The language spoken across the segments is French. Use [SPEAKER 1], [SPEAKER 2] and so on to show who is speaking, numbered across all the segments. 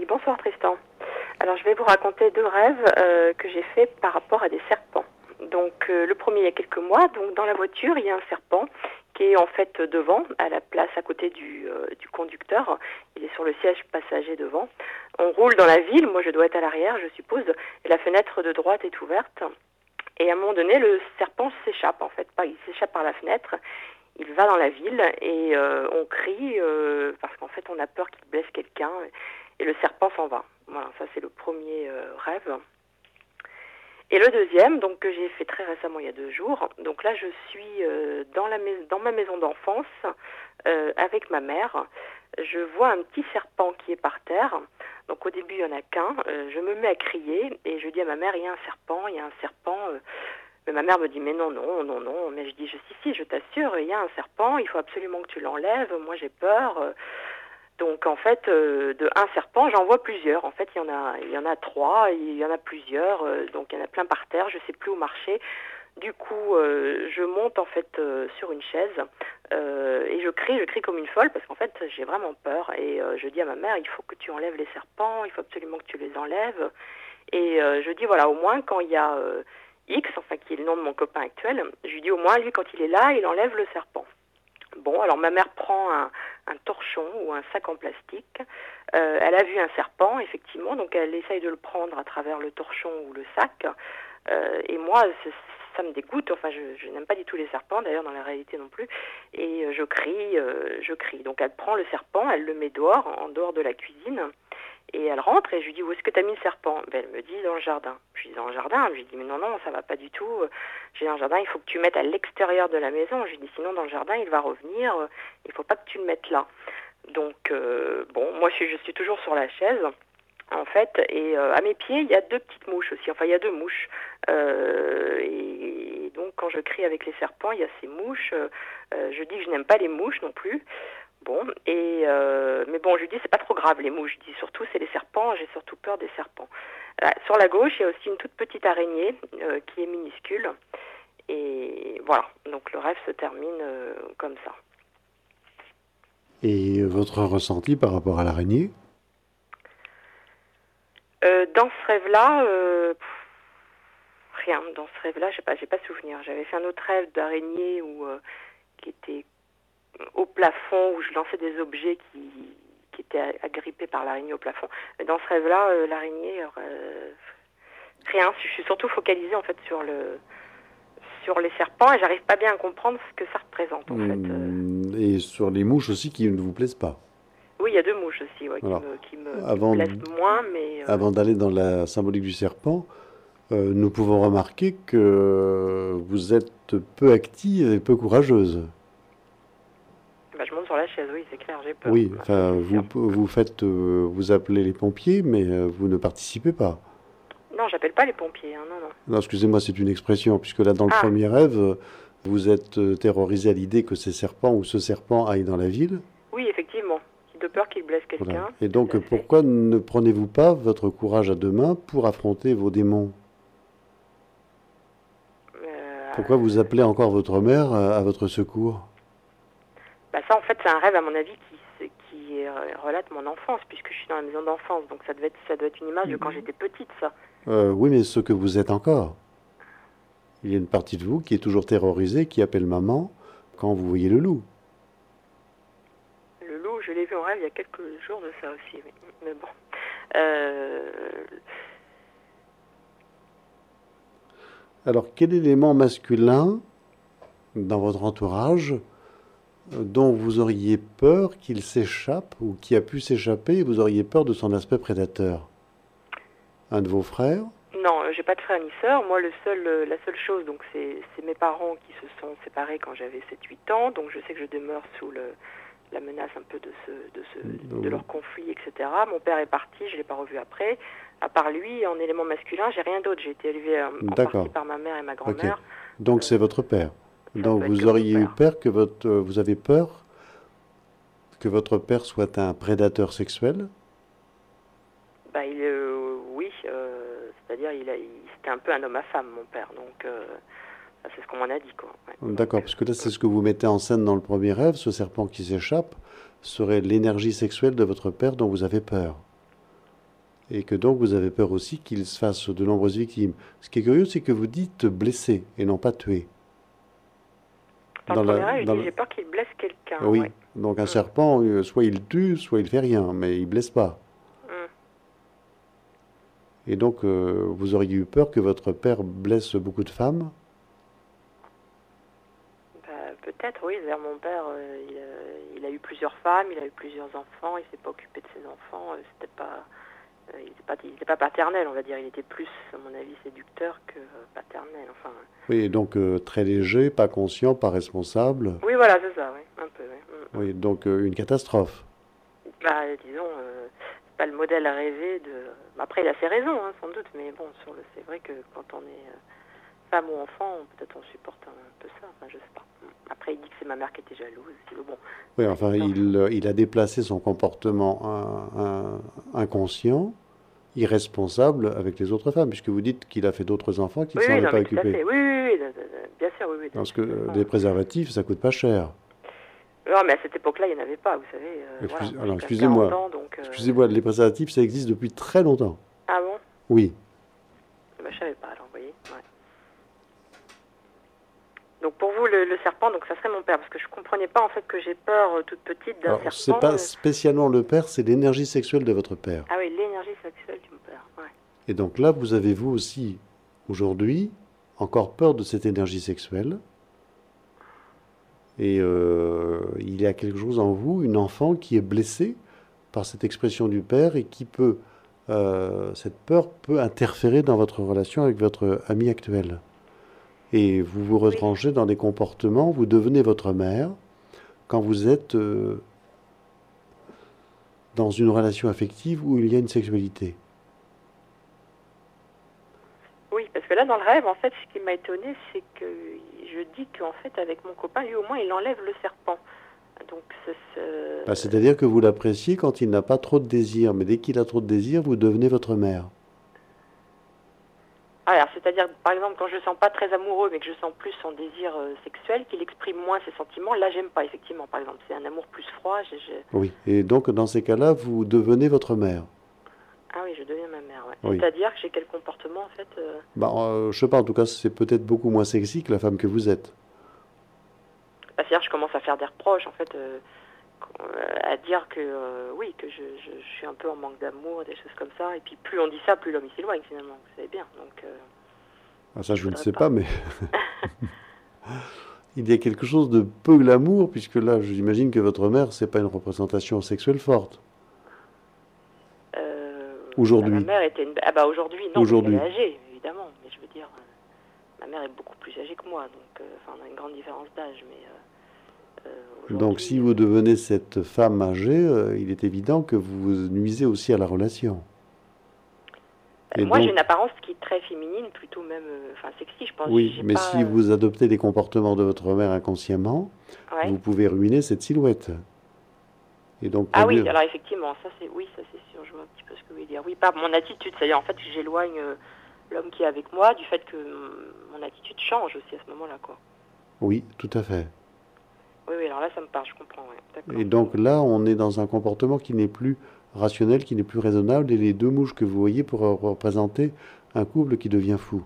[SPEAKER 1] bonsoir Tristan. Alors je vais vous raconter deux rêves que j'ai faits par rapport à des serpents. Donc le premier il y a quelques mois, donc dans la voiture il y a un serpent qui est en fait devant, à la place à côté du conducteur. Il est sur le siège passager devant. On roule dans la ville, moi je dois être à l'arrière je suppose, et la fenêtre de droite est ouverte. Et à un moment donné le serpent s'échappe en fait, il s'échappe par la fenêtre. Il va dans la ville et on crie parce qu'en fait on a peur qu'il blesse quelqu'un et le serpent s'en va. Voilà, ça c'est le premier rêve. Et le deuxième, donc que j'ai fait très récemment il y a 2 jours. Donc là je suis dans ma maison d'enfance avec ma mère. Je vois un petit serpent qui est par terre. Donc au début il n'y en a qu'un. Je me mets à crier et je dis à ma mère il y a un serpent, il y a un serpent. Mais ma mère me dit mais non. Mais je dis si, je t'assure, il y a un serpent, il faut absolument que tu l'enlèves, moi j'ai peur. Donc en fait, de un serpent, j'en vois plusieurs. En fait, il y en a 3, il y en a plusieurs, donc il y en a plein par terre, je sais plus où marcher. Du coup, je monte en fait sur une chaise et je crie comme une folle parce qu'en fait j'ai vraiment peur et je dis à ma mère il faut que tu enlèves les serpents, il faut absolument que tu les enlèves. Et je dis voilà, au moins quand il y a X, enfin qui est le nom de mon copain actuel, je lui dis au moins lui quand il est là, il enlève le serpent. Bon, alors ma mère prend un torchon ou un sac en plastique. Elle a vu un serpent, effectivement, donc elle essaye de le prendre à travers le torchon ou le sac. Et moi, ça me dégoûte. Enfin, je n'aime pas du tout les serpents, d'ailleurs dans la réalité non plus. Et je crie. Donc elle prend le serpent, elle le met dehors, en dehors de la cuisine. Et elle rentre et je lui dis où est-ce que tu as mis le serpent? Elle me dit dans le jardin. Je lui dis dans le jardin. Je lui dis mais non, ça va pas du tout. J'ai dans le jardin, il faut que tu le mettes à l'extérieur de la maison. Je lui dis sinon dans le jardin il va revenir. Il faut pas que tu le mettes là. Donc bon, moi je suis toujours sur la chaise en fait et à mes pieds il y a 2 petites mouches aussi. Enfin il y a 2 mouches. Et donc quand je crie avec les serpents, il y a ces mouches. Je dis que je n'aime pas les mouches non plus. Bon, mais bon, je lui dis c'est pas trop grave les mouches, je dis surtout c'est les serpents, j'ai surtout peur des serpents. Sur la gauche, il y a aussi une toute petite araignée qui est minuscule. Et voilà, donc le rêve se termine comme ça.
[SPEAKER 2] Et votre ressenti par rapport à l'araignée?
[SPEAKER 1] Dans ce rêve-là, rien. Dans ce rêve-là, j'ai pas souvenir. J'avais fait un autre rêve d'araignée qui était au plafond où je lançais des objets qui étaient agrippés par l'araignée au plafond. Mais dans ce rêve-là, l'araignée, rien. Je suis surtout focalisée en fait sur les serpents et j'arrive pas bien à comprendre ce que ça représente en fait.
[SPEAKER 2] Et sur les mouches aussi qui ne vous plaisent pas.
[SPEAKER 1] Oui, il y a 2 mouches aussi
[SPEAKER 2] Alors,
[SPEAKER 1] qui me plaisent moins, mais
[SPEAKER 2] avant d'aller dans la symbolique du serpent, nous pouvons remarquer que vous êtes peu active et peu courageuse.
[SPEAKER 1] je monte sur la chaise, oui, c'est clair, j'ai peur.
[SPEAKER 2] Oui, enfin, vous appelez les pompiers, mais vous ne participez pas.
[SPEAKER 1] Non, j'appelle pas les pompiers, hein, non.
[SPEAKER 2] Non, excusez-moi, c'est une expression, puisque là, dans le premier rêve, vous êtes terrorisé à l'idée que ces serpents ou ce serpent aille dans la ville.
[SPEAKER 1] Oui, effectivement, de peur qu'il blesse quelqu'un.
[SPEAKER 2] Voilà. Et donc, pourquoi ne prenez-vous pas votre courage à 2 mains pour affronter vos démons? Pourquoi vous appelez encore votre mère à votre secours?
[SPEAKER 1] Ça, en fait, c'est un rêve, à mon avis, qui relate mon enfance, puisque je suis dans la maison d'enfance. Donc, ça doit être une image de quand j'étais petite, ça.
[SPEAKER 2] Oui, mais ce que vous êtes encore. Il y a une partie de vous qui est toujours terrorisée, qui appelle maman quand vous voyez le loup.
[SPEAKER 1] Le loup, je l'ai vu en rêve il y a quelques jours de ça aussi. Mais bon.
[SPEAKER 2] Alors, quel élément masculin dans votre entourage dont vous auriez peur qu'il s'échappe ou qui a pu s'échapper et vous auriez peur de son aspect prédateur? Un de vos frères?
[SPEAKER 1] Non, j'ai pas de frère ni sœur. Moi, la seule chose, donc c'est mes parents qui se sont séparés quand j'avais 7-8 ans. Donc je sais que je demeure sous la menace un peu de leur conflit, etc. Mon père est parti, je l'ai pas revu après. À part lui, en élément masculin, j'ai rien d'autre. J'ai été élevée en partie par ma mère et ma grand-mère.
[SPEAKER 2] Okay. Donc c'est votre père. Donc vous auriez eu peur vous avez peur que votre père soit un prédateur sexuel?
[SPEAKER 1] Oui, c'est-à-dire c'était un peu un homme à femme, mon père. Donc c'est ce qu'on m'en a dit, quoi. Ouais.
[SPEAKER 2] D'accord, parce que là c'est ce que vous mettez en scène dans le premier rêve. Ce serpent qui s'échappe serait l'énergie sexuelle de votre père dont vous avez peur. et que donc vous avez peur aussi qu'il se fasse de nombreuses victimes. Ce qui est curieux, c'est que vous dites blessé et non pas tué.
[SPEAKER 1] Dans le premier âge, je dis j'ai peur qu'il blesse quelqu'un.
[SPEAKER 2] Oui,
[SPEAKER 1] Ouais.
[SPEAKER 2] donc un serpent, soit il tue, soit il fait rien, mais il blesse pas. Et donc vous auriez eu peur que votre père blesse beaucoup de femmes?
[SPEAKER 1] Peut-être, oui. D'ailleurs, mon père, il a eu plusieurs femmes, il a eu plusieurs enfants, il s'est pas occupé de ses enfants. Il n'était pas paternel, on va dire. Il était plus, à mon avis, séducteur que paternel. Enfin.
[SPEAKER 2] Oui, donc très léger, pas conscient, pas responsable.
[SPEAKER 1] Oui, voilà, c'est ça, oui, un peu. Oui,
[SPEAKER 2] oui donc une catastrophe.
[SPEAKER 1] Disons, c'est pas le modèle rêvé de. Après, il a ses raisons, hein, sans doute, mais bon, c'est vrai que quand on est femme ou enfant, peut-être on supporte un peu ça. Enfin, je sais pas. Après, il dit que c'est ma mère qui était jalouse. Bon.
[SPEAKER 2] Oui, enfin, il a déplacé son comportement inconscient, irresponsable avec les autres femmes, puisque vous dites qu'il a fait d'autres enfants qu'il ne s'en est pas occupé.
[SPEAKER 1] Oui, bien sûr, oui.
[SPEAKER 2] Parce que les préservatifs, ça coûte pas cher.
[SPEAKER 1] Non, mais à cette époque-là, il n'y en avait pas, vous savez.
[SPEAKER 2] Alors, excusez-moi, les préservatifs, ça existe depuis très longtemps.
[SPEAKER 1] Ah bon?
[SPEAKER 2] Oui.
[SPEAKER 1] Je ne savais pas, alors, vous voyez. Ouais. Donc pour vous, le serpent, donc ça serait mon père, parce que je ne comprenais pas en fait que j'ai peur toute petite d'un serpent.
[SPEAKER 2] C'est pas spécialement le père, c'est l'énergie sexuelle de votre père.
[SPEAKER 1] Ah oui, l'énergie sexuelle du père, ouais.
[SPEAKER 2] Et donc là, vous avez vous aussi, aujourd'hui, encore peur de cette énergie sexuelle. Et il y a quelque chose en vous, une enfant qui est blessée par cette expression du père et qui peut, cette peur peut interférer dans votre relation avec votre ami actuel. Et vous vous retranchez dans des comportements, vous devenez votre mère quand vous êtes dans une relation affective où il y a une sexualité.
[SPEAKER 1] Oui, parce que là, dans le rêve, en fait, ce qui m'a étonné, c'est que je dis qu'en fait, avec mon copain, lui au moins, il enlève le serpent. Donc,
[SPEAKER 2] c'est-à-dire que vous l'appréciez quand il n'a pas trop de désir, mais dès qu'il a trop de désir, vous devenez votre mère.
[SPEAKER 1] Alors, c'est-à-dire, par exemple, quand je ne sens pas très amoureux, mais que je sens plus son désir sexuel, qu'il exprime moins ses sentiments, là, j'aime pas, effectivement. Par exemple, c'est un amour plus froid.
[SPEAKER 2] Oui, et donc, dans ces cas-là, vous devenez votre mère.
[SPEAKER 1] Ah oui, je deviens ma mère, ouais.
[SPEAKER 2] Oui.
[SPEAKER 1] C'est-à-dire que j'ai quel comportement, en fait
[SPEAKER 2] je sais pas, en tout cas, c'est peut-être beaucoup moins sexy que la femme que vous êtes.
[SPEAKER 1] C'est-à-dire que je commence à faire des reproches, en fait, à dire que, oui, que je suis un peu en manque d'amour, des choses comme ça. Et puis, plus on dit ça, plus l'homme il s'éloigne, finalement. Vous savez bien, donc...
[SPEAKER 2] ça, je ne sais pas, mais... Il y a quelque chose de peu glamour, puisque là, j'imagine que votre mère, c'est pas une représentation sexuelle forte. Aujourd'hui.
[SPEAKER 1] Ma mère était une... Ah bah aujourd'hui, non, elle est âgée, évidemment. Mais je veux dire, ma mère est beaucoup plus âgée que moi, donc on a une grande différence d'âge. Mais
[SPEAKER 2] donc si vous devenez cette femme âgée, il est évident que vous nuisez aussi à la relation.
[SPEAKER 1] Moi, j'ai une apparence qui est très féminine, plutôt même, sexy, je pense.
[SPEAKER 2] Oui, mais si vous adoptez les comportements de votre mère inconsciemment, vous pouvez ruiner cette silhouette. Et donc,
[SPEAKER 1] oui, alors effectivement, ça c'est sûr, je vois un petit peu ce que vous voulez dire. Oui, par mon attitude, c'est-à-dire en fait j'éloigne l'homme qui est avec moi du fait que mon attitude change aussi à ce moment-là, quoi.
[SPEAKER 2] Oui, tout à fait.
[SPEAKER 1] Oui, alors là ça me parle, je comprends, ouais.
[SPEAKER 2] Et donc là, on est dans un comportement qui n'est plus rationnel, qui n'est plus raisonnable, et les deux mouches que vous voyez pourraient représenter un couple qui devient fou.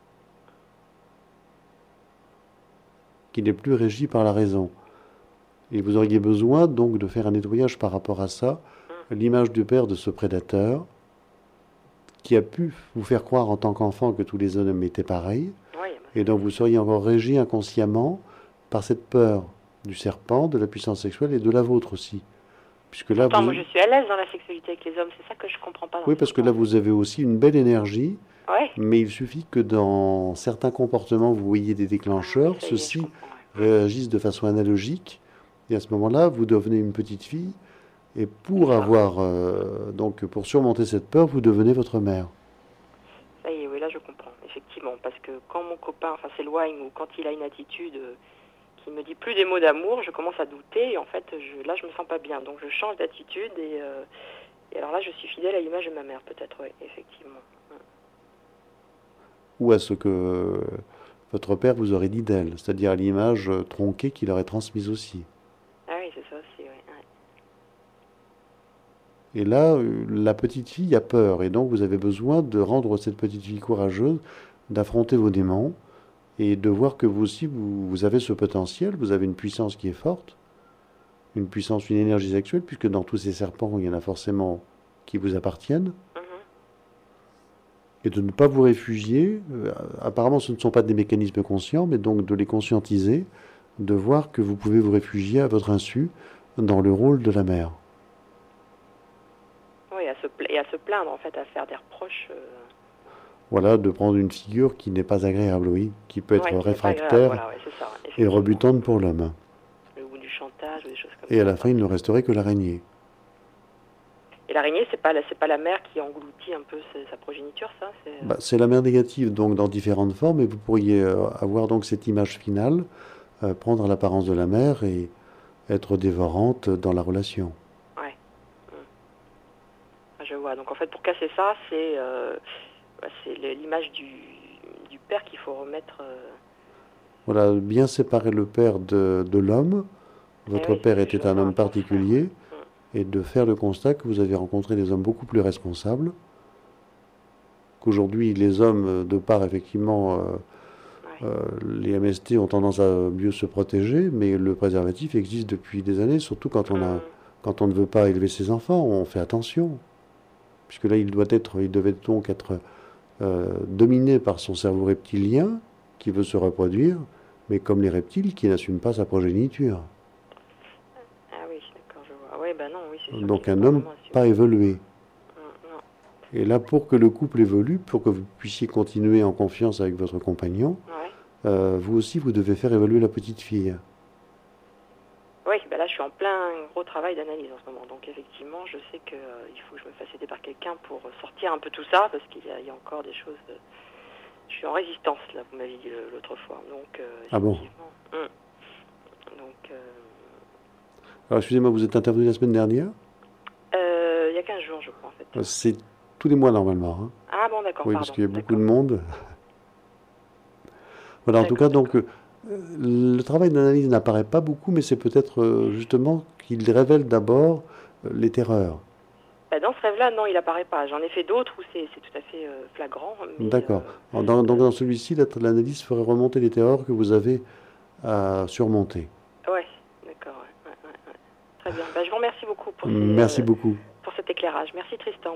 [SPEAKER 2] Qui n'est plus régi par la raison. Et vous auriez besoin donc de faire un nettoyage par rapport à ça, l'image du père de ce prédateur, qui a pu vous faire croire en tant qu'enfant que tous les hommes étaient pareils, et donc vous seriez encore régi inconsciemment par cette peur du serpent, de la puissance sexuelle et de la vôtre aussi. Puisque là,
[SPEAKER 1] moi je suis à l'aise dans la sexualité avec les hommes, c'est ça que je comprends pas.
[SPEAKER 2] Oui, parce que là vous avez aussi une belle énergie, mais il suffit que dans certains comportements vous voyez des déclencheurs, ceux-ci réagissent de façon analogique. Et à ce moment-là, vous devenez une petite fille, et pour avoir, donc pour surmonter cette peur, vous devenez votre mère.
[SPEAKER 1] Ça y est, oui, là je comprends, effectivement, parce que quand mon copain s'éloigne ou quand il a une attitude qui me dit plus des mots d'amour, je commence à douter, et en fait, là je me sens pas bien, donc je change d'attitude, et alors là je suis fidèle à l'image de ma mère, peut-être, oui, effectivement.
[SPEAKER 2] Ou à ce que votre père vous aurait dit d'elle, c'est-à-dire à l'image tronquée qu'il aurait transmise aussi. Et là, la petite fille a peur, et donc vous avez besoin de rendre cette petite fille courageuse, d'affronter vos démons, et de voir que vous aussi, vous avez ce potentiel, vous avez une puissance qui est forte, une puissance, une énergie sexuelle, puisque dans tous ces serpents, il y en a forcément qui vous appartiennent,
[SPEAKER 1] Mhm.
[SPEAKER 2] et de ne pas vous réfugier. Apparemment, ce ne sont pas des mécanismes conscients, mais donc de les conscientiser, de voir que vous pouvez vous réfugier à votre insu dans le rôle de la mère.
[SPEAKER 1] Oui, et à se plaindre, en fait, à faire des reproches.
[SPEAKER 2] Voilà, de prendre une figure qui n'est pas agréable, oui, qui peut être
[SPEAKER 1] Ouais, qui n'est pas agréable.
[SPEAKER 2] réfractaire
[SPEAKER 1] Voilà, ouais, c'est ça, ouais,
[SPEAKER 2] et
[SPEAKER 1] effectivement.
[SPEAKER 2] rebutante pour l'homme.
[SPEAKER 1] Ou du chantage, ou des choses comme
[SPEAKER 2] Et à
[SPEAKER 1] ça.
[SPEAKER 2] la fin, il ne resterait que l'araignée.
[SPEAKER 1] Et l'araignée, c'est pas la mère qui engloutit un peu sa progéniture, ça
[SPEAKER 2] Bah, c'est la mère négative, donc dans différentes formes, et vous pourriez avoir donc cette image finale, prendre l'apparence de la mère et être dévorante dans la relation.
[SPEAKER 1] Ouais. Mm. Ah, je vois. Donc en fait, pour casser ça, c'est l'image du père qu'il faut remettre.
[SPEAKER 2] Voilà, bien séparer le père de l'homme.
[SPEAKER 1] Eh
[SPEAKER 2] Votre
[SPEAKER 1] oui,
[SPEAKER 2] père
[SPEAKER 1] je
[SPEAKER 2] était
[SPEAKER 1] veux
[SPEAKER 2] un
[SPEAKER 1] faire un
[SPEAKER 2] homme
[SPEAKER 1] transfert.
[SPEAKER 2] particulier,
[SPEAKER 1] Ouais.
[SPEAKER 2] et de faire le constat que vous avez rencontré des hommes beaucoup plus responsables, qu'aujourd'hui les hommes, de par effectivement
[SPEAKER 1] Ouais.
[SPEAKER 2] les MST ont tendance à mieux se protéger, mais le préservatif existe depuis des années, surtout
[SPEAKER 1] Mm.
[SPEAKER 2] quand on ne veut pas élever ses enfants, on fait attention. Puisque là, il devait donc être dominé par son cerveau reptilien, qui veut se reproduire, mais comme les reptiles, qui n'assument pas sa progéniture.
[SPEAKER 1] Ah oui, d'accord, je vois. Oui, bah non, oui, c'est sûr qu'il
[SPEAKER 2] Donc
[SPEAKER 1] faut
[SPEAKER 2] un
[SPEAKER 1] pas
[SPEAKER 2] homme
[SPEAKER 1] vraiment assumer.
[SPEAKER 2] pas évolué.
[SPEAKER 1] Non.
[SPEAKER 2] Et là, pour que le couple évolue, pour que vous puissiez continuer en confiance avec votre compagnon,
[SPEAKER 1] Ouais.
[SPEAKER 2] vous aussi, vous devez faire évoluer la petite fille.
[SPEAKER 1] Oui, bah là, je suis en plein gros travail d'analyse en ce moment. Donc effectivement, je sais que il faut que je me fasse aider par quelqu'un pour sortir un peu tout ça, parce qu'il y a encore des choses. Je suis en résistance, là, vous m'avez dit l'autre fois. Donc
[SPEAKER 2] Ah bon?
[SPEAKER 1] effectivement. Donc
[SPEAKER 2] Alors, excusez-moi, vous êtes intervenu la semaine dernière?
[SPEAKER 1] il y a 15 jours, je crois, en fait.
[SPEAKER 2] C'est tous les mois normalement, hein.
[SPEAKER 1] Ah bon, d'accord,
[SPEAKER 2] Oui, parce
[SPEAKER 1] pardon.
[SPEAKER 2] qu'il y a beaucoup
[SPEAKER 1] D'accord.
[SPEAKER 2] de monde. Voilà, en tout cas,
[SPEAKER 1] D'accord,
[SPEAKER 2] donc,
[SPEAKER 1] d'accord.
[SPEAKER 2] le travail d'analyse n'apparaît pas beaucoup, mais c'est peut-être justement qu'il révèle d'abord les terreurs.
[SPEAKER 1] Bah, dans ce rêve-là, non, il apparaît pas. J'en ai fait d'autres où c'est tout à fait flagrant, mais
[SPEAKER 2] D'accord. Donc, dans celui-ci, l'analyse ferait remonter les terreurs que vous avez à surmonter.
[SPEAKER 1] ouais, d'accord, ouais. Très bien. Bah, je vous remercie beaucoup
[SPEAKER 2] Merci beaucoup.
[SPEAKER 1] pour cet éclairage. Merci Tristan.